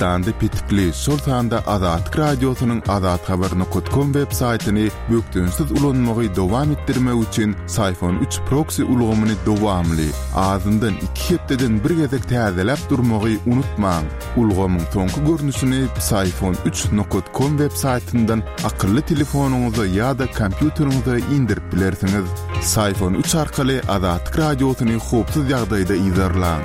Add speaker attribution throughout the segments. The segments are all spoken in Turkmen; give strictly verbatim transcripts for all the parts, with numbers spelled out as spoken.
Speaker 1: Pakistan'da pitikli şol sanda Azatlyk Radiosynyň azat habar nokta com web saytyny bökdünsiz ulanmagy dowam etdirmek üçin Sayfon üç proxy ulgamyny dowamly azyndan iki hepdeden bir gezek täzelep durmagy unutmaň. Ulgamyň soňky görnüşini Sayfon üç nokta com web saytyndan akylly telefonuňyza ýa-da kompýuteriňize indirip bilersiňiz. Sayfon üç arkaly Azatlyk Radiosyny hopsuz ýagdaýda izlerläň.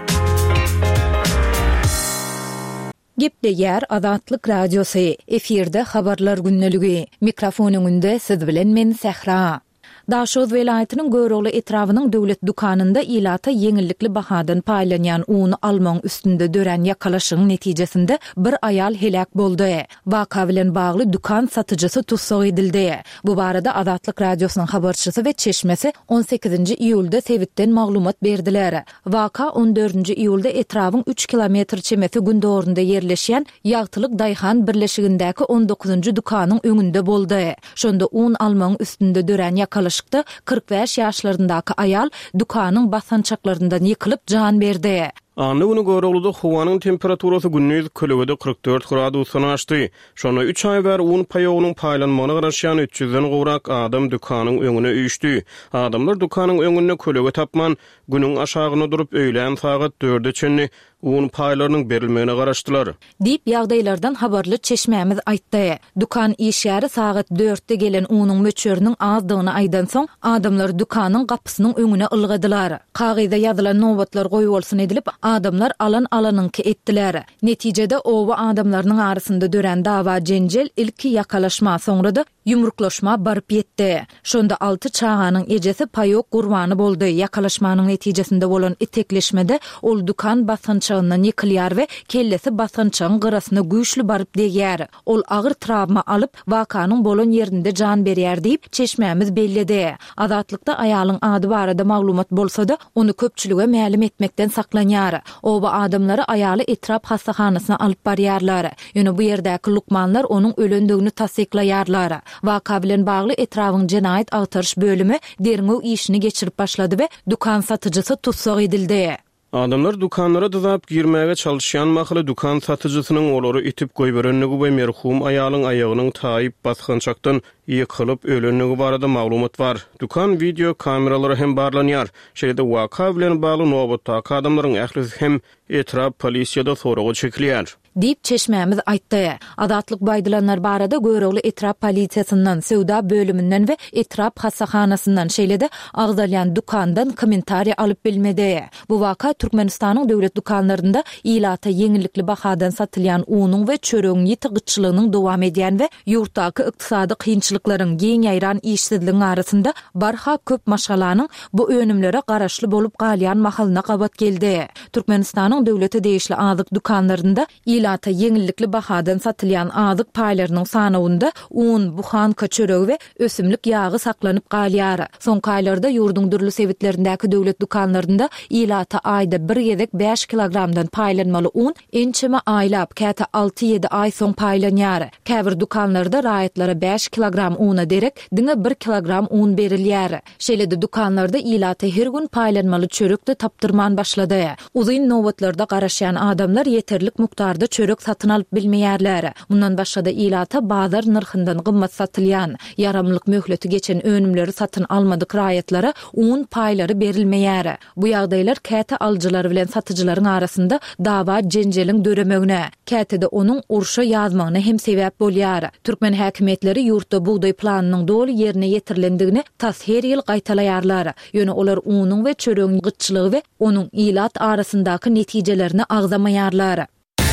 Speaker 2: Gepde yer Azatlyk Radiosu. Efirde habarlar günneligi. Mikrofonuňda siz bilen men Sehra. Daşoz welaýatynyň Görogly etrawynyň döwlet dukanynda ilata yeňillikli bahadan paýlanýan uny almaň üstünde dören ýakalaşyň netijesinde bir ayal helak boldy. Waka bilen bagly dukan satyjysy tutsak edildi. Bu barada Azatlyk Radiosynyň habarçysy we çeşmesi on sekizinji iýulda Sewitden maglumat berdiler. Waka on dördünji iýulda etrawyň üç kilometr çemesi gündorunda ýerleşýän Ýagtylyk Daýhan birleşigindäki on dokuzunji dukanyň öňünde boldy. Şonda un almaň üstünde dören ýakalaş kırk beş yaşlarındaki ayal dukanyň basançaklarından yıkılıp can berdi.
Speaker 3: Anny güni Göroglyda howanyň temperaturasy gündüz kölegede kırk dört gradusyny aşdy. Şonu üç ay ber un paýogynyň paýlanmagyna garaşýan üç yüzden gowrak adam dukanyň öňüne üýşdi. Adamlar dukanyň öňünde kölege tapman günüň aşagyna durup öýlen sagat dörde çenni un paýlarynyň berilmegine garaşdylar. Dip
Speaker 2: ýagdaýlardan habarly çeşmämiz aýtdy. Dukan işgäri sagat dörtte gelen unyň möçörüniň azdygyny aýdan soň adamlar dukanyň gapysynyň öňüne ylgadylar. Kagyda ýazylan nobatlar goýup bolsun edilip adamlar alan alanynky etdiler. Netijede owa adamlarynyň arasynda dören dawa jenjel ilki ýakalaşma soňrada yumruklaşma baryp ýetdi. Şonda alty çağanyň ejesi paýok gurbany boldy. Ýakalaşmanyň netijesinde bolan etekleşmede ol dukan basançagyndan ýykylýar we kellesi basançagyň gyrasyna güýçli baryp degýär. Ol agyr travma alyp wakanyň bolan ýerinde jan berýär diýip çeşmämiz bellidi. Azatlykda aýalyň ady barada maglumat bolsa-da onu köpçülige ma'lum etmekden saklanýar. Oba adamları aýaly etrap hastahanasyna alyp barýarlar. Ýöne bu ýerdäki lukmanlar onuň ölendigini tasdiklaýarlar. Waka bilen bagly etrawyň jenaýat agtarış bölümi derňew işini geçirip başlady we dukan satyjysy tutsak edildi.
Speaker 3: Adamlar dukanlara dızap girmäge çalışýan mahyly dukan satyjysynyň olary itip goýberennigi we merhum aýalyň aýagynyň taýyp basgançakdan ýykylyp ölenligi barada maglumat bar. Dukan video kameralary hem barlanýar. Şeýle waka bilen bagly nobatdaky adamlaryň ählisi hem etrap polisiýada soragy çekilýär. Dip çeşmämiz aýtdy. Azatlyk baýdylanlar barada Görogly etrap polisiýasyndan, Sewda bölümünden we etrap hastahanasyndan şeýle-de agdalýan dukandan kommentariýa alyp bilmedi. Bu waka Türkmenistanyň döwlet dukanlarynda ilata yeňillikli bahadan satylýan unyň we çöregiň ýetigyçylygynyň dowam edýän we ýurtdaky ykdysady kynçylyklaryň giň ýaýran işsizliginiň arasynda barha köp maşgalanyň bu önümlere garaşly bolup galýan mahalyna gabat geldi. Türkmenistanyň döwleti değişli azyk dukanlarynda ilata yeňillikli bahadan satylýan azyk paýlarynyň sanawynda un, buhanka çöregi we ösümlik ýagy saklanyp galýar. Soňky aýlarda ýurduň dürli sewitlerindäki döwlet dukanlarynda ilata aýda bir gezek beş kilogramdan paýlanmaly un ençeme aýlap käte alty ýedi aý soň paýlanýar. Käbir dukanlarda raýatlara beş kilogram una derek diňe bir kilogram un berilýär. Şeýle-de dukanlarda ilata her gün paýlanmaly çörek de tapdyrman başlady. Uzyn nobatlarda garaşýan adamlar ýeterlik mukdarda çörek satyn alyp bilmeýärler. Mundan başga-da ilata bazar narhyndan gymmat satylýan, yaramlyk möhleti geçen önümleri satyn almadyk raýatlara un paýlary berilmeýär. Bu ýagdaýlar käte aljylar bilen satyjylaryň arasynda dawa jenjeliň döremegine, käte-de onuň urşa ýazmagyna hem sebäp bolýar. Türkmen häkimetleri ýurtda buğday planynyň doly ýerine ýetirilendigini tas her ýyl gaýtalaýarlar. Ýöne olar unyň we çöregiň gyçylygy we onuň ilat arasyndaky netijelerini agzamaýarlar.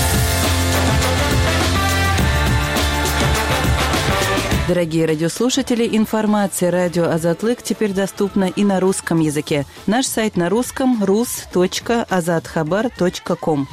Speaker 4: Дорогие радиослушатели, информация радио Азатлык теперь доступна и на русском языке. Наш сайт на русском рус точка азатхабар точка ком.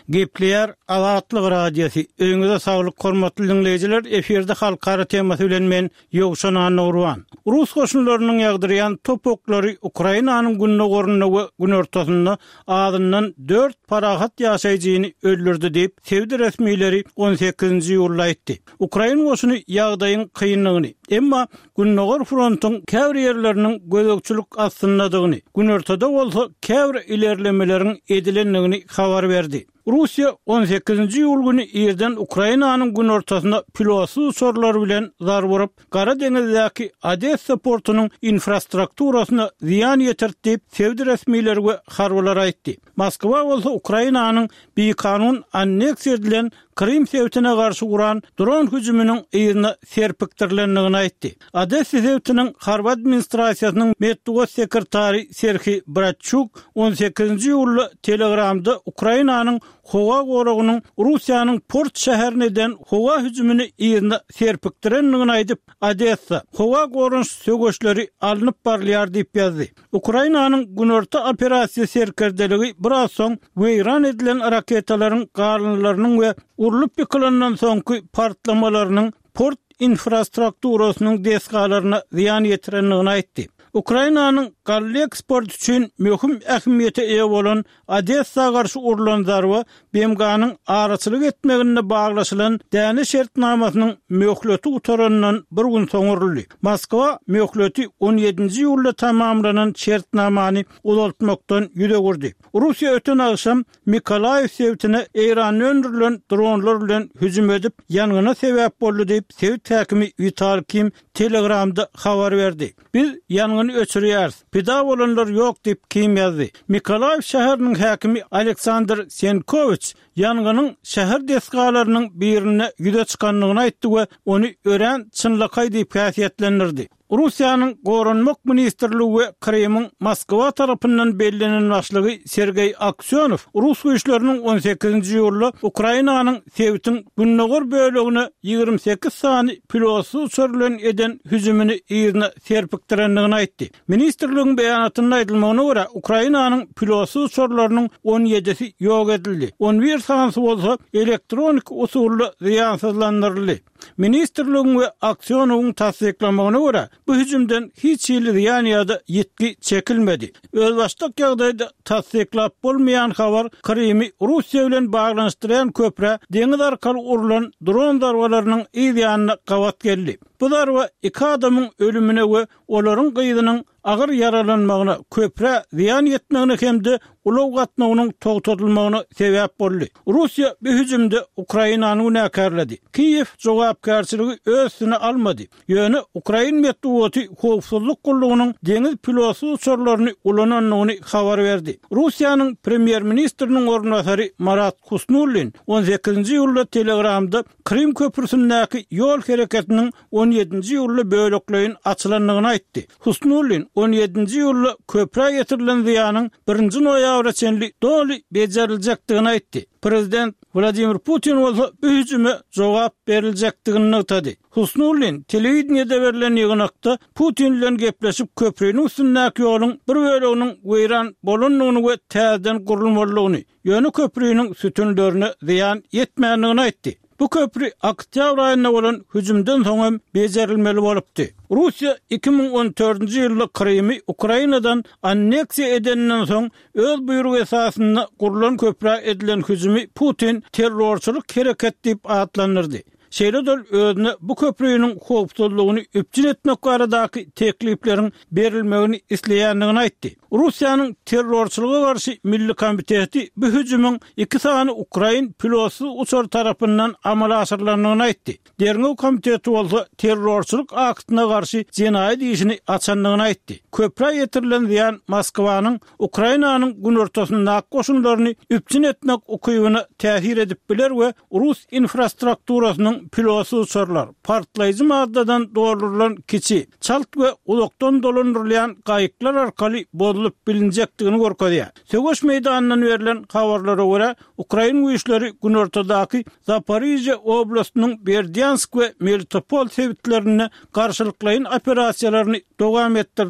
Speaker 5: Gepleyer Azatlyk radiosu. Öňüňizde saglyk hormatly dinleýijiler, eferde halkara temasy bilen men Ýogşan Nurwan. Rus goşunlarynyň ýagdyrýan topoklary Ukrainanyň günne gornuny gün ortasynda adyndan dört parahat ýaşaýjyny öldürdi diýip Sewdi resmiýetleri on sekizinji ýylda aýtdy. Ukraina goşuny ýagdaýyň kynlygyny, emma günnogor frontyň käbir ýerleriniň gözekçilik astyndadygyny, gün ortada bolsa käbir ilerlemeleriň edilenligini habar berdi. Russiya on sekizinji ýyl güni ýerden Ukrainanyň gün ortasynda pilotsuz uçurlar bilen zar vurup, Gara deňizdäki Odessa portunyň infrastrukturasyna ziýan ýetirdi diýip Sewdi resmiýetleri harbalar aýtdy. Moskwa bolsa Ukrainanyň beýkanun anneksiýa edilen Krim Sewtine garşy uran dron hüjüminiň ýerine serpikdirlendigini aýtdy. Odessa Sewtiniň harba administrasiýasynyň medeniýet sekretary Serhiy Bratchuk on sekizinji ýylda Telegramda Ukrainanyň Howa goragynyň Russiýanyň port şäherininden howa hüjümini ýerine serpikdirenligini aýdyp, Odessa howa gorunç sögüşleri alınıp barlýar diýip ýazdy. Ukrainanyň günorta operasiýa serkerdeligi biraz soň weýran edilen raketalaryň garlanlarynyň we urulyp ýykylandan soňky partlamalarynyň port infrastrukturasynyň deskalaryna ziýan ýetirenligini aýtdy. Ukrainanyň galla eksport üçin möhüm ähmiýete eýe bolan Odessa garşy urulan zarba B M G'nyň araçylyk etmegine baglaşylan däne şertnamasynyň möhleti utarandan bir gün soň uruldy. Moskwa möhleti on ýedinji ýylda tamamlanan şertnamany uzaltmakdan ýüze gurdy. Russiýa öten akşam Mikolaýew Sewtine Eýranyň öndürilen dronlar bilen hüjüm edip ýanyna sebäp boldy diýip Sewt häkimi Vital Kim Telegramda habar berdi. Biz ýanyny öçürýäris. Pida bolanlar ýok diýip Kim ýazdy. Mikolaýew şäheriniň häkimi Aleksandr Senkoviç ýanynyň şäher deskalarynyň birine ýüze çykanlygyny aýtdy we ony ören çynlykay diýip häsiýetlendirdi. Russiýanyň Gorunmak ministrligi we Kremliň Moskwa tarapyndan bellenen başlygy Sergey Aksionow Rus güýçleriniň on sekizinji ýylda Ukrainanyň Sewtiň günnogor bölegine ýygrimi sekiz sany pilotsuz uçurlan eden hüjümini ýerine serpikdirenligini aýtdy. Ministrligiň beýanatyna aýdylmagyna görä Ukrainanyň pilotsuz uçurlarynyň on ýedisi ýok edildi. on bir sansy bolsa elektronik usulla ziýansızlandyryldy. Ministrligiň we Aksionowyň tasdiklamagyna görä bu hüjümden hiç ýyly ziýan ýa-da ýetki çekilmedi. Özbaşdyk ýagdaýda tasdiklap bolmaýan habar Krimi Russiýa bilen baglanşdyran köpre deňiz arkaly urulan dron darwalarynyň ýa-da gawat geldi. Bu darwa iki adamyň ölümine we olaryň gyýdynyň agyr yaralanmagyna, köpre ziýan ýetmegine hemde ulaw gatnawynyň togtatylmagyna sebäp boldy. Russiýa bu hüjümde Ukrainany näkerledi. Kiýew jogapkärçiligi öz üstüne almady. Ýöne Ukraina medeniýeti howpsuzlyk gullugynyň deňiz pilotsuz uçurlaryny ulananlygyny habar berdi. Russiýanyň premier ministriniň ornatary Marat Husnulin on sekizinji ýylda Telegramda Krim köprüsindäki ýol hereketiniň on ýedinji ýylda bölekleýin açylanlygyny aýtdy. Husnulin on ýedinji ýylda köprä ýetirilen ziýanyň birinji noýabra çenli doly bejeriljakdygyny aýtdy. Prezident Vladimir Putin bolsa bu hüjüme jogap beriljakdygyny ýetdi. Husnulin telewiziýada berilen ýygnakda Putin bilen gepleşip köprüniň üstündäki ýoluň bir böleginiň weýran bolanlygyny we täzeden gurulmalygyny, ýöne köprüniň sütünlerine ziýan ýetmänligini aýtdy. Bu köprü oktyabr aýynda bolan hüjümden soň bejerilmeli bolupdy. Russiýa iki ming on dördünji ýylda Krimi Ukrainadan anneksiýa edenden soň öz buýrugy esasynda gurulan köprä edilen hüjümi Putin terrorçylyk hereket diýip adlandyrdy. Şeýledol özüne bu köprüniň howpsuzlygyny üpçün etmek baradaky teklifleriň berilmegini isleýändigini aýtdy. Russiýanyň terrorçylyga garşy Milli Komiteti bu hüjümüň iki sany Ukrain pilotsuz uçur tarapyndan amala aşyrylandygyny aýtdy. Derňew komiteti bolsa terrorçylyk aktyna garşy jenaýat işini açandygyny aýtdy. Köprä ýetirilen ziýan Moskwanyň Ukrainanyň gün ortasynda goşunlaryny üpçün etmek ukybyny täsir edip biler we Rus infrastrukturasynyň pilotsuz uçurlar, partlaýjy maddadan doldurulan kiçi, çalt we ulakdan dolandyrylýan gaýyklar arkaly bolup bilinjekdigini gorkadýar. Söwüş meýdanyndan berilen habarlara görä, Ukraina güýçleri gün ortadaky Zaporizhia oblastynyň Berdyansk we Melitopol sewtlerine garşylyklaýan operasiýalaryny dowam etdirdiler.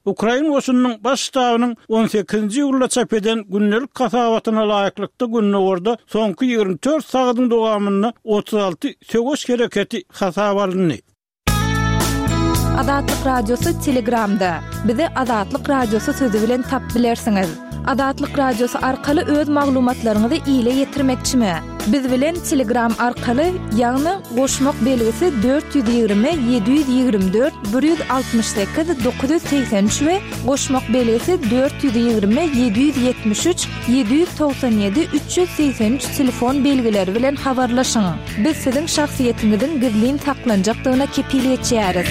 Speaker 5: Ukraina goşunynyň baş ştabynyň on sekizinji ýylda çap eden günnelik kasabatyna laýyklykda günnorda soňky ýygrimi dört sagatyň dowamynda otuz alty söwüş hereketi hasabalandy.
Speaker 2: Adatlyk radiosu Telegramda. Bizi Adatlyk radiosu sözü bilen tap bilersiňiz. Adatlyk radiosu arkaly öz maglumatlaryňyzy ýyle ýetirmekçimi? Biz bilen Telegram arkaly ýagny goşmak belgisi dört yüz ýygrimi yedi yüz ýygrimi dört bir yüz altymyş sekiz dokuz yüz seksen üç we goşmak belgisi dört yüz ýygrimi yedi yüz ýetmiş üç yedi yüz togsan ýedi üç yüz seksen üç telefon belgileri bilen habarlaşyň. Biz siziň şahsiýetiňiziň gizlin taklanjakdygyna kepil etýäris.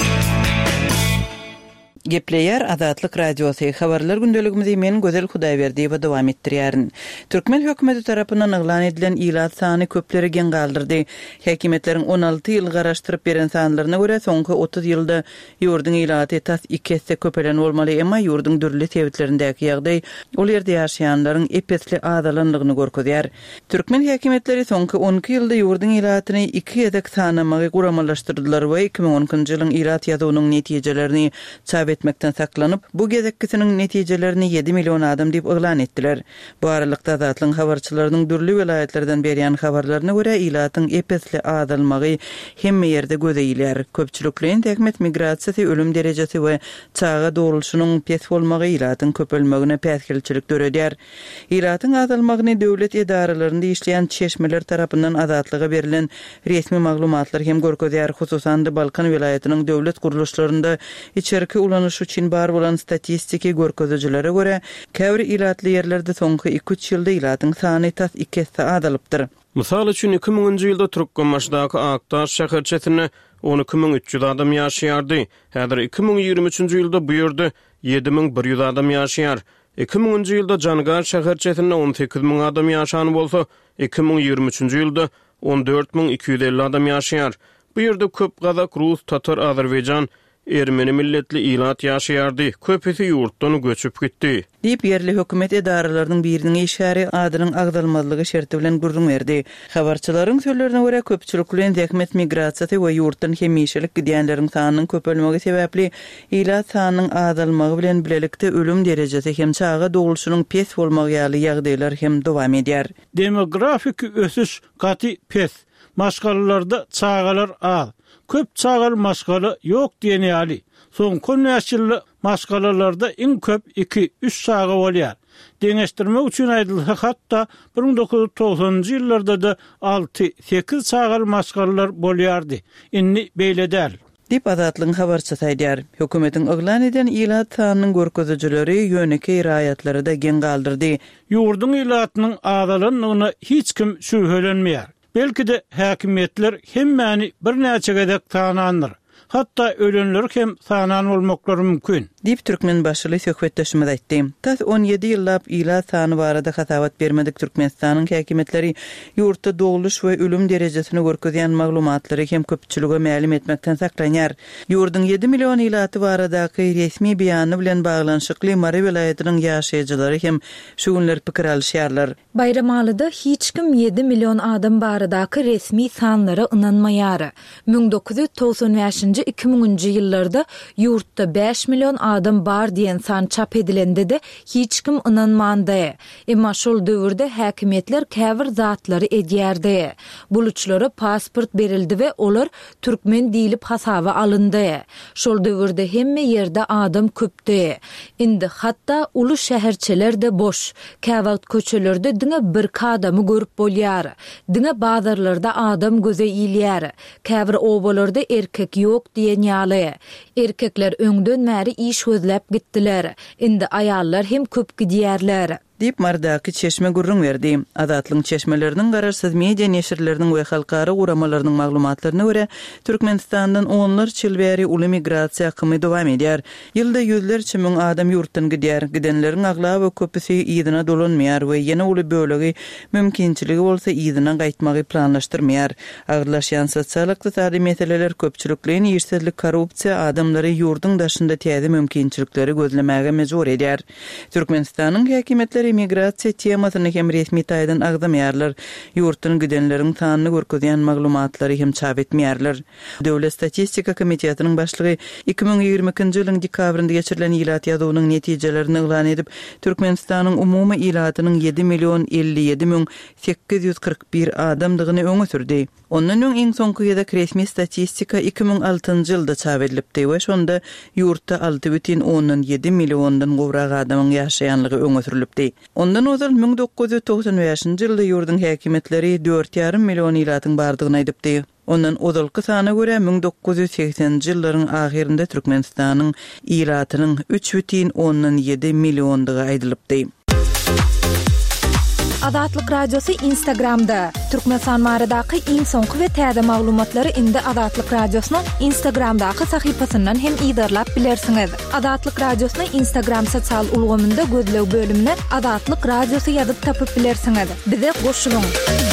Speaker 4: Gepleyer Adatlyk radiosu habarlar gündeligimizi men Gözel Hudaýberdi we dowam etdirýärin. Türkmen hökümeti tarapyndan eglan edilen ilat sany köpleri gen galdyrdy. Häkimetleriň on alty ýyl garaşdyryp beren sanlaryna görä soňky otuz ýylda ýurdun ilaty tas iki hesse köpelen bolmaly, emma ýurdun dürli tebitlerindäki ýagdaý ol ýerde ýaşaýanlaryň epesli adalanlygyny görkezýär. Türkmen häkimetleri soňky on iki ýylda ýurdun ilatyny iki edek sanamagy guramalaşdyrdylar we iki ming onunçy ýylyň ilat ýazynyň netijelerini etmekten saklanyp, bu gezekkisiniň netijelerini yedi milyon adam diýip eglan etdiler. Bu aralykda Azatlyň habarçylarynyň dürli welaýetlerden berýän habarlaryna görä ilatyň epesli adalmagy hemme ýerde gözeýilýär. Köpçülikliň täkmet migrasiýasy, ölüm derejesi we çağa dogrulyşynyň pes bolmagy ilatyň köpelmegine päskelçilik döredýär. Ilatyň adalmagyny döwlet edarlarynda işleýän çeşmeler tarapyndan azatlyga berilen resmi maglumatlar hem görkezýär. Hususan da Balkan welaýatynyň döwlet guruluşlarynda içerki ulan üçin bar bolan statistiki görkezijilere görä, käbir ilatly ýerlerde soňky iki üç ýylda ilatyň sany tas iki hesse adalypdyr.
Speaker 3: Mysal üçin iki miňinji ýylda Türkmenmaşdaky Aktaş şäherçesinde on iki miň üç ýüz adam ýaşaýardy. Häzir iki miň ýygrimi üçinji ýylda bu ýerde yedi miň bir ýüz adam ýaşaýar. iki miňinji ýylda Jangar şäherçesinde on sekiz miň adam ýaşany bolsa, iki miň ýygrimi üçinji ýylda on dört miň iki yüz elli adam ýaşaýar. Bu ýerde köp gazak, rus, tatar, Azerbaýjan, Ermeni milletli ilat ýaşaýardy, köpüsi ýurtdan göçüp gitdi.
Speaker 4: Diýip yerli hökümet edaralarynyň biriniň işäri adynyň agdalmalygy şerti bilen gurrun berdi. Habarçylaryň sözlerine görä köpçülikliň täkmet migrasiýasy we ýurtdan hemişelik gidýänleriň sanynyň köpelmegi sebäpli ilat sanynyň adalmagy bilen bilelikde ölüm derejesi hem çağa dogrulyşynyň pes bolmagy ýaly ýagdaýlar hem dowam edýär.
Speaker 5: Demografik ösüş gaty pes. Maşgalalarda çağalar az. Köp çağal maşgaly ýok diýeni ýaly. Soňky näçilli maşgalalarda iň köp iki üç çağa bolýar. Deňeşdirmek üçin aýdylsa hatda bir miň dokuz yüz togsanjy ýyllarda da alty sekiz çağal maşgalalar bolýardy. Inni beýledäl.
Speaker 4: Dip Azatlyň habarçysy aýdýar. Hökümetiň eglan eden ilat sanynyň görkezijileri ýöneki raýatlary da gen galdyrdy.
Speaker 5: Ýurdun ilatynyň adalanlygyna hiç kim şüphelenmeýär. Belki de häkimetler hemmäni bir näçe gedek tanandyr. Hatta ölenler hem sanan olmaklary mümkin.
Speaker 4: Dip Türkmen başly söhbetdeşimiz aýtdy. Tas on ýedi ýyllap ilat sany barada hasabat bermedik Türkmenistanyň häkimetleri ýurtda doguluş we ölüm derejesini görkezýän maglumatlary hem köpçülige ma'lum etmekden saklanýar. Ýurdun yedi milyon ilaty baradaky resmi beýany bilen baglanyşykly Mari welaýatynyň ýaşaýjylary hem şu günler pikir alýarlar.
Speaker 2: Bayramalyda hiç kim yedi milyon adam baradaky resmi sanlara ynanmaýar. bin dokuz yüz togsan beşinji iki miňinji ýyllarda ýurtda beş milyon adam bar diýen san çap edilende de hiç kim ynanmandy. Emma şol döwürde häkimetler käbir zatlary edýärdi. Buluçlara pasport berildi we olar türkmen diýilip hasaba alındy. Şol döwürde hemme ýerde adam köpdi. Indi hatda uly şäherçeler de boş. Käwagt köçelerde diňe bir kadamy görüp bolýar. Diňe bazarlarda adam göze ýylýar. Käbir obalarda erkek ýok diýen ýaly. Erkekler öňden märi iş gözläp gitdiler. Indi aýallar hem köp gidýärler. Dip
Speaker 4: Mardaky çeşme gurrun berdi. Azatlyň çeşmeleriniň gararsız media neşirleriniň we halkara uramalarynyň maglumatlaryna görä, Türkmenistandan onlar çyl bäri uly migrasiýa akymy dowam edýär. Ýylda ýüzlerçe miň adam ýurtdan gidýär. Gidenleriň agla we köpüsi ýygyna dolanmaýar we ýene uly bölegi mümkinçiligi bolsa ýygyna gaýtmagy planlaşdyrmaýar. Agyrlaşýan sosial-ykdysady meseleler köpçülikliň ýersizlik, korrupsiýa adamlary ýurdun daşynda täze mümkinçilikleri gözlemäge mejbur edýär. Türkmenistanyň häkimetleri göçler emigrasiýa temasyny hem resmi taýdan agdamýarlar. Ýurtdan gidenleriň sanyny görkezýän maglumatlary hem çap etmeýärler. Döwlet Statistika Komitetynyň başlygy iki ming ýigrimeki ýylyň dekabrynda geçirilen ilat ýazywynyň netijelerini ýylan edip, Türkmenistanyň umumy ilatynyň yedi milyon elli ýedi miň sekiz ýüz kırk bir adamdygyny öňe sürdi. Ondan öň iň soňky ýylda resmi statistika iki ming altyncy ýylda çap edilipdi we şonda ýurtda alty бүтүn onuň yedi milyondan gowrak adamyň ýaşaýanlygy öňe sürilipdi. Ondan öňden ming dokuz ýüz togson beşinji ýylda ýurdun häkimetleri dört ýarym milyon ilatyň bardygyny aýdypdy. Ondan odalky sana göre ming dokuz ýüz seksenji ýyllaryň ahirinde Türkmenistanyň ilatynyň üç бүтүn onuň yedi milyondygy aýdylypdy.
Speaker 2: Adatlyk radiosu Instagramda. Türkmenistan maradaky iň soňky we täze maglumatlary indi Adatlyk radiosynyň Instagramdaky sahypasyndan hem ýydarlap bilersiňiz. Adatlyk radiosyny Instagram sosial ulgamynda gözlew bölümine Adatlyk radiosu ýazyp tapyp bilersiňiz. Bize goşulyň.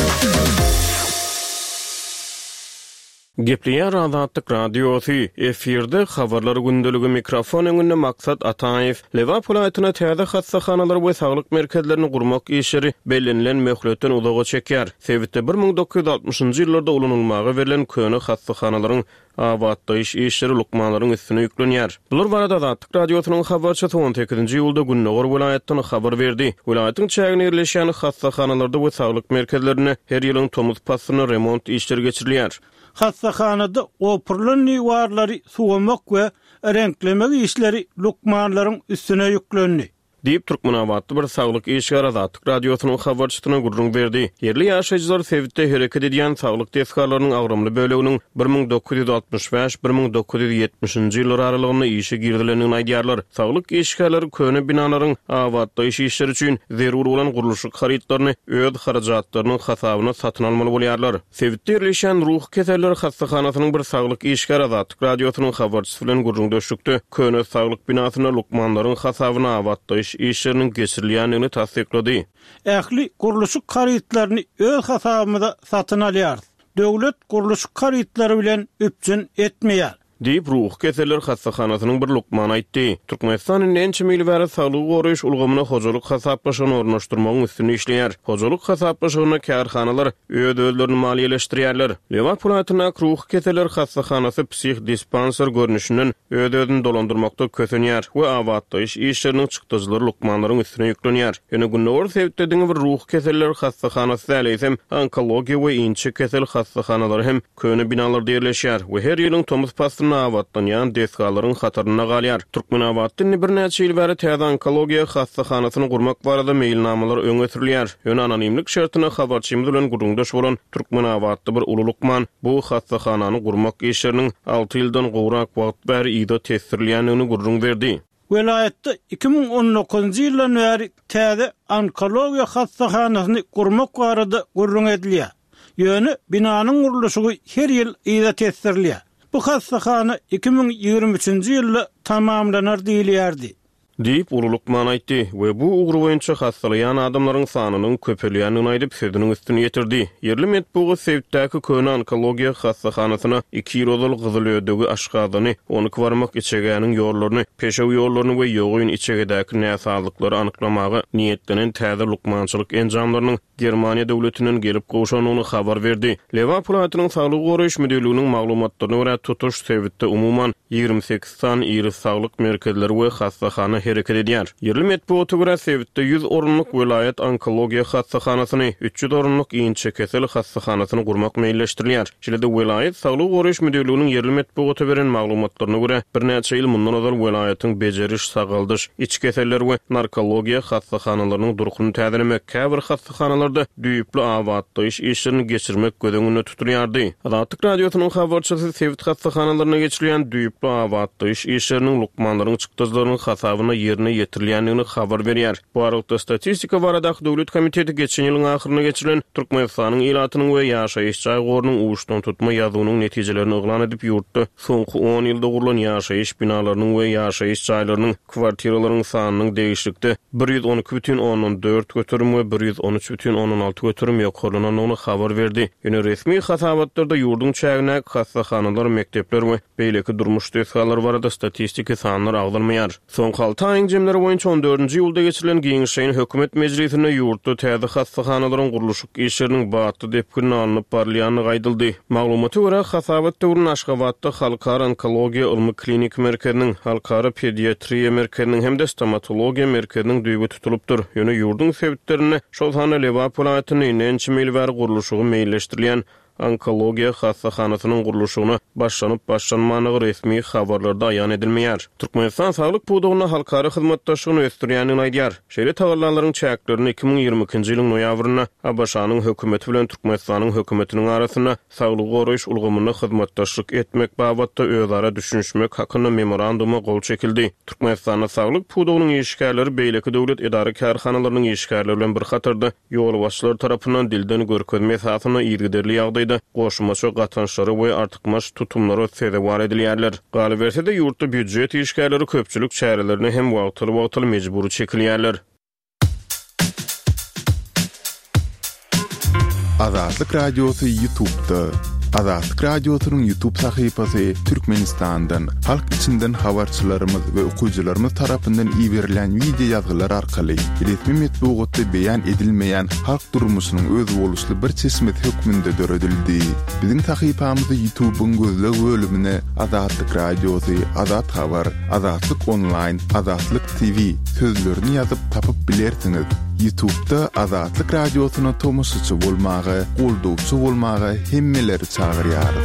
Speaker 3: Gepliýär Adatlyk radiosu efirde habarlar gündöligi mikrofon öňünde maksat Ataýew Lewap vilayatyna täze hassahanalar we saglyk merkezlerini gurmak işleri bellenlen möhletden uzaga çekýär. Sebäpde bir ming dokuz ýüz altmışynjy ýyllarda ulanylmagy verilen köne hassahanalaryň awatdaýyş işleri lukmanlaryň üstüne ýüklenýär. Bular barada Adatlyk radiosynyň habarçysy on sekizinji ýylda Günnöwer vilayatyndan habar berdi. Vilayatyň çägine ýerleşýän hassahanalarda we saglyk merkezlerine her ýylyň tomuz passyny remont işleri geçirilýär.
Speaker 5: Hassahanada opurlan niwarlary suwamak we renklemek işleri lukmanlaryň üstüne ýüklendi.
Speaker 3: Diýip Türkmenabatda bir saglyk işgär Adatlyk radiosynyň habarçysyna gurrun berdi. Yerli ýaşaýjylar sebäpde hereket edýän saglyk teskarlarynyň agramly böleginiň bir ming dokuz ýüz altmış beş bir ming dokuz ýüz ýetmişinji ýyllar aralygynda işe girdilenini aýdýarlar. Saglyk işgärleri köne binalaryň awatdaýyş işleri üçin zerur bolan guruluşy haritlaryny öz harajatlarynyň hasabyna satyn almaly bolýarlar. Sebäpde ýerleşen ruh keselleri hassahanasynyň bir saglyk işgär Adatlyk radiosynyň habarçysy bilen gurrun döşükdi. Köne saglyk binasyna lukmanlaryň hasabyna awatdaýyş işlerinin geçirilýänini tasdiklady.
Speaker 5: Ähli guruluşy haritlaryny öz hasabynda satyn alýar. Döwlet guruluşy haritlary bilen üpjün etmeýär. Diýip ruh keseler hassahanasynyň bir lukmany aýtdy. Türkmenistanyň ençe mil bäri saglyk goraýyş ulgamyna hojalyk hasaplaşygyny ornaşdyrmagyň üstüne işleýär. Hojalyk hasaplaşygyna kärhanalar öz özlerini maliýeleşdirýärler. Lewap vilayatyna ruh keseler hassahanasy psih dispanser görnüşinden öz özüni dolandyrmakda kösenýär we awatdaýyş işleriniň çykdyjlary lukmanlaryň üstüne ýüklenýär. Ýöne Günnöwer sebäpde bir ruh keseler hassahanasy äleýsem onkologiýa we inçe kesel hassahanalary hem köne binalarda ýerleşýär we her ýylyň tomuz pasyny awatlanýan deskalaryň hataryna galýar. Türkmenabatda bir näçe ýyl bäri täze onkologiýa hassahanasyny gurmak barada meýilnamalar öňe sürilýär. Ýöne anonimlik şertine habarçymyz bilen gurrundaş bolan Türkmenabatda bir ululukman bu hassahanany gurmak işleriniň alty ýyldan gowrak wagt bäri ýyda tesirlenýänini gurrun berdi. Vilayatda iki ming on dokuzunjy ýyldan bäri täze onkologiýa hassahanasyny gurmak barada gurrun edilýär. Ýöne binanyň guruluşy her ýyl ýyda tesirlenýär. Bu hassahana iki ming ýigirme üçinji ýylda tamamlanar diýilýärdi.
Speaker 3: Diýip ululukman aýtdy we bu ugru boýunça hassalyan adamlaryň sanynyň köpelýänini aýdyp sözüniň üstüne ýetirdi. Yerli medpugy sebäpdäki köne onkologiýa hassahanasyna iki ýyl ozal gyzyl ödegi aşgazyny, onu kwarmak içegäniň ýollaryny, peşew ýollaryny we ýogyn içegedäki näsalyklary anyklamagy niýetlenen täze lukmançylyk enjamlarynyň Germaniýa döwletinden gelip goşanyny habar berdi. Lewap vilayatynyň saglyk goraýyş müdürlüginiň maglumatlaryna görä tutuş sebäpde umuman ýigirme sekiz san ýyry saglyk merkezleri we hassahana hereket edýär. Yerli medpugy görä sebäpde yüz orunluk vilayat onkologiýa hassahanasyny, üç ýüz orunluk inçe kesel hassahanasyny gurmak meýilleşdirilýär. Şeýle-de vilayat saglyk goraýyş müdürlüginiň yerli medpugy beren maglumatlaryna görä bir näçe ýyl mundan ozal vilayatyň bejeriş, sagaldyş, iç keseller we narkologiýa hassahanalynyň durkuny täzelemek, käbir hassahanalarda düýüplü awatdaýyş işlerini geçirmek gödüňünde tutulýardy. Adatlyk radiosynyň habarçysy sebit hassahanalarına geçirilýän düýüplü awatdaýyş işleriniň lukmanlaryň çykdyjlarynyň hasabyna ýerine ýetirilýänini habar berýär. Bu arada statistika baradaky döwlet komiteti geçen ýylyň ahyryna geçirilen Türkmenistanyň ilatynyň we ýaşaýyş jaýgorynyň uwuşdan tutma ýazywynyň netijelerini oglan edip ýurtda soňky on ýylda gurulan ýaşaýyş binalarynyň we ýaşaýyş jaýlarynyň kwartiralaryň sanynyň değişiklikde bir ýüz on iki бүтүn onuň dört götürüm we bir ýüz on üç бүтүn onuň alty götürüm ýokurlananyny habar berdi. Ýöne resmi hasabatlarda ýurdun çägine hassahanalar, mekdepler we beýleki durmuş desgalary barada statistika sanlary agdalmaýar. Soňky Taýyň jemleri boýunça on dördünji ýylda geçirilen giňişeýin hökümet mejlisine ýurtda täze hastahanalaryň guruluşy işleriniň batdy depkini alınıp barlyany gaýdyldy. Maglumata görä, Hasabat döwrüne Aşgabatda Halkara Onkologiýa Ilmy Klinik merkeziniň, Halkara Pediatriýa merkeziniň hemde stomatologiýa merkeziniň düýbi tutulupdyr. Ýöne ýurdun sebitlerini şol hana Lewap welaýatyny nençe mil bäri guruluşyny meýilleşdirilýän onkologiya hastaxanasynyň guruluşyna başlanyp başlanmanyny resmi habarlarda aýan edilmeýär. Türkmenistan Saglyk Pudugyna halkara hyzmatdaşlygyny ösdürýäni aýdýar. Şeýle tagallanlaryň çäklerini iki ming ýigrimiki ýylyň noýabryna Abaşanyň hökümeti bilen Türkmenistanyň hökümetiniň arasyna saglyk goraýyş ulgamyny hyzmatdaşlyk etmek babatda özara düşünşmek hakyna memoranduma gol çekildi. Türkmenistanyň Saglyk Pudugynyň işgärleri beýleki döwlet edara karhanalarının işgärleri bilen bir hatarda ýol başçylary tarapyndan dilden görkezme esasyna ýergiderli ýagdaýda goşmaçy gatnaşlary we artykmaş tutumlary sebäp edilýärler. Galy bersede ýurtda büdjet işgärleri köpçülik çärelerini hem wagtly-wagtly mejburi çekilýärler.
Speaker 1: Azatlyk Radiosu YouTube'da. Azatlyk Radiosu'nun YouTube sahypasy Türkmenistan'dan, halk içinden habarçylarymyz we okuwçylarymyz tarapyndan iýerilen video ýazgylar arkaly resmi metbuatda beýan edilmeýän halk durmuşynyň öz boluşly bir çeşmet hökmünde döredildi. Biziň sahypamyzda YouTube'un gözleg bölümine Azatlyk Radiosu, Azat Habar, Azatlyk Online, Azatlyk T V sözlerini ýazyp tapyp bilersiňiz. YouTube'da Azatlyk Radiosu'na tomoşçy bolmagy, goldowçy bolmagy hemmeleri çağırýarys.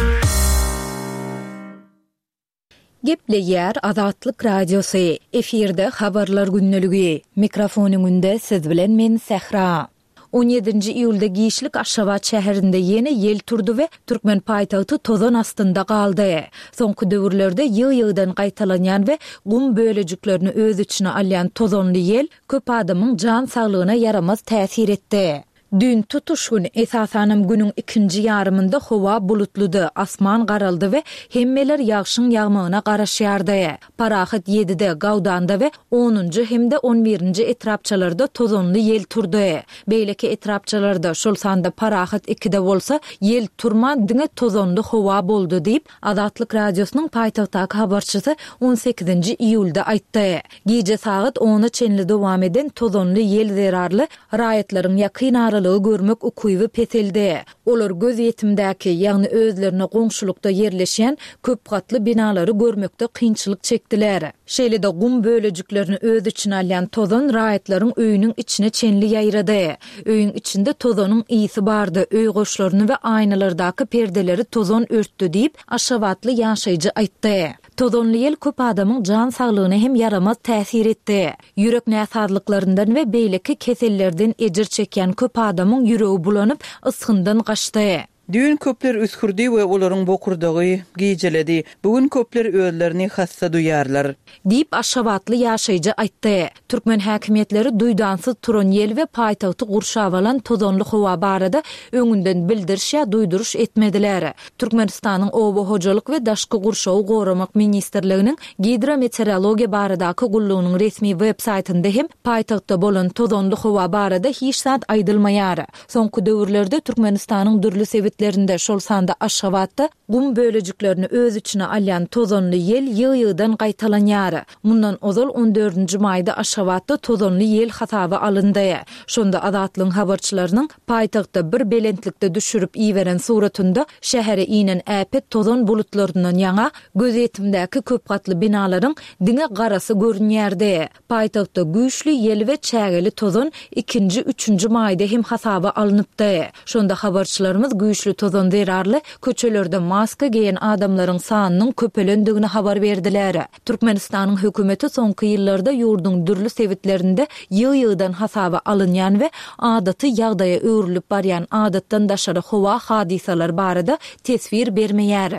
Speaker 2: Gepleýär Azatlyk Radiosu. Efirde habarlar günneligi. Mikrofonyňynda siz bilen men Sehra. on ýedinji iýulda Giýişlik Aşgabat şäherinde ýene ýel turdy we Türkmen paýtagty tozan astynda galdy. Soňky döwürlerde ýygy-ýygydan gaýtalanýan we gum bölejiklerini öz içine alýan tozanly ýel köp adamyň jan saglygyna yaramaz täsir etdi. Dün tutuşun esasanım günün ikinci yarımında hova bulutludy, asman garaldy we hemmeler ýagşyň ýagmagyna garaşýardy. Parahat ýedide Gawdanda we onuncu hemde on birinci etrapçalarda tozonly ýel turdy. Beýleki etrapçalarda şol sanda parahat ikide bolsa ýel turman diňe tozonly hova boldy diýip Azatlyk Radiosunyň paýtagtdaky habarçysy on sekizinji iýulda aýtdy. Gije saat onu çenli dowam eden tozonly ýel zerarly raýatlaryň ýakyn görmek ukuýby peteldi. Olar göz ýetimdäki, ýagny özlerine goňşulukda ýerleşýän köp gatly binalary görmekde kynçylyk çekdiler. Şeýle-de gum bölejiklerini öz içine alýan tozan raýatlaryň öýüniň içine çenli ýaýrady. Öýüň içinde tozanyň ýysy bardy, öý goşlaryny we aýnalardaky perdeleri tozan örtdi diýip Aşgabatly ýaşaýjy aýtdy. Tozonly ýel köp adamyň jan saglygyna hem yaramaz täsir etdi. Ýürek näsadyklyklaryndan we beýleki kesellerden ejir çekýän köp adamyň ýüregi bulanyp ysgyndan gaçdy.
Speaker 4: Düň köpler üskürdi we olaryň bokurdagy gijeledi. Bugün köpler özlerini hassa duýarlar.
Speaker 2: Diýip Aşgabatly ýaşaýjy aýtdy. Türkmen häkimetleri duýdansyz turan ýel we paýtagty gurşap alan tozonly howa barada öňünden bildirişä duýduruş etmediler. Türkmenistanyň Oba hojalyk we daşky gurşawy goramak ministrliginiň gidrometeorologiýa baradaky gullugynyň resmi web saýtynda hem paýtagtda bolan tozonly howa barada hiç zat aýdylmaýar. Soňky döwürlerde Türkmenistanyň dürli sebitlerinde şol sanda Aşgabatda gum bölejiklerini öz içine alýan tozonly ýel ýygy-ýygydan gaýtalanýar. Mundan ozal on dördünji maýda Aşgabatda tozonly ýel hasaby alyndy. Şonda Azatlyň habarçylarynyň paýtagtda bir belentlikde düşürüp iýeren suratynda şähere inen äpet tozon bulutlaryndan ýaňa göz ýetimdäki köp gatly binalaryň diňe garasy görünýärdi. Paýtagtda güýçli ýel we çägeli tozon ikinji üçünji maýda hem hasaby alınıpdy. Şonda habarçylarymyz güýçli tozon zerarly köçelerde maska giyen adamlaryň sanynyň köpelendigini habar berdiler. Türkmenistanyň hökümeti soňky ýyllarda ýurdun dürli sebitlerinde ýygy-ýygydan hasaby alynýan we adaty ýagdaýa öwrülip barýan adatdan daşary howa hadisalar barada tesvir bermeýär.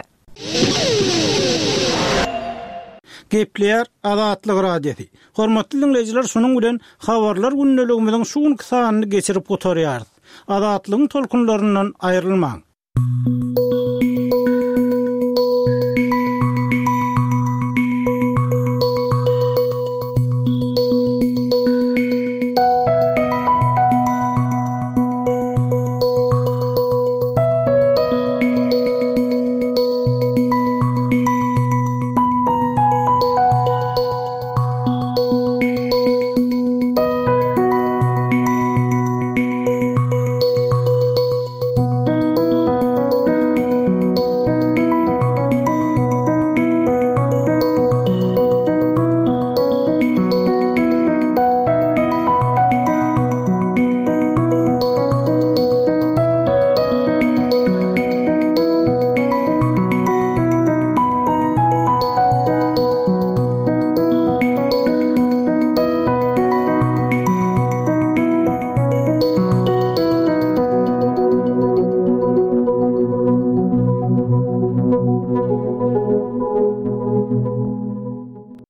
Speaker 5: Gepleýär Azatlyk Radiosu. Hormatly dinleýijiler, şonuň bilen habarlar günneligimiziň şu günkü sanyny geçirip gotarýarys. Azatlygyň tolkunlaryndan aýrylmaň.